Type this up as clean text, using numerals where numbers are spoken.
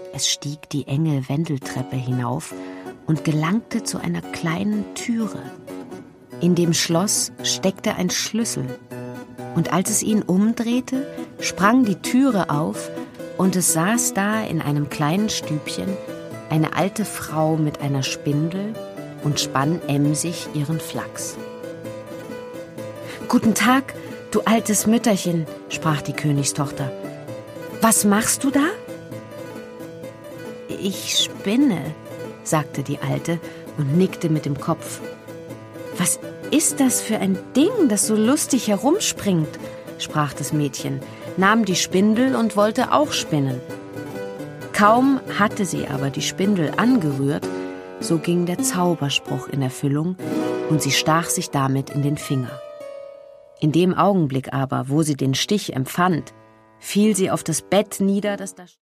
Es stieg die enge Wendeltreppe hinauf und gelangte zu einer kleinen Türe. In dem Schloss steckte ein Schlüssel. Und als es ihn umdrehte, sprang die Türe auf und es saß da in einem kleinen Stübchen eine alte Frau mit einer Spindel und spann emsig ihren Flachs. »Guten Tag, du altes Mütterchen«, sprach die Königstochter. »Was machst du da?« »Ich spinne«, sagte die Alte und nickte mit dem Kopf. »Was ist das für ein Ding, das so lustig herumspringt?«, sprach das Mädchen, nahm die Spindel und wollte auch spinnen. Kaum hatte sie aber die Spindel angerührt, so ging der Zauberspruch in Erfüllung und sie stach sich damit in den Finger. In dem Augenblick aber, wo sie den Stich empfand, fiel sie auf das Bett nieder, das da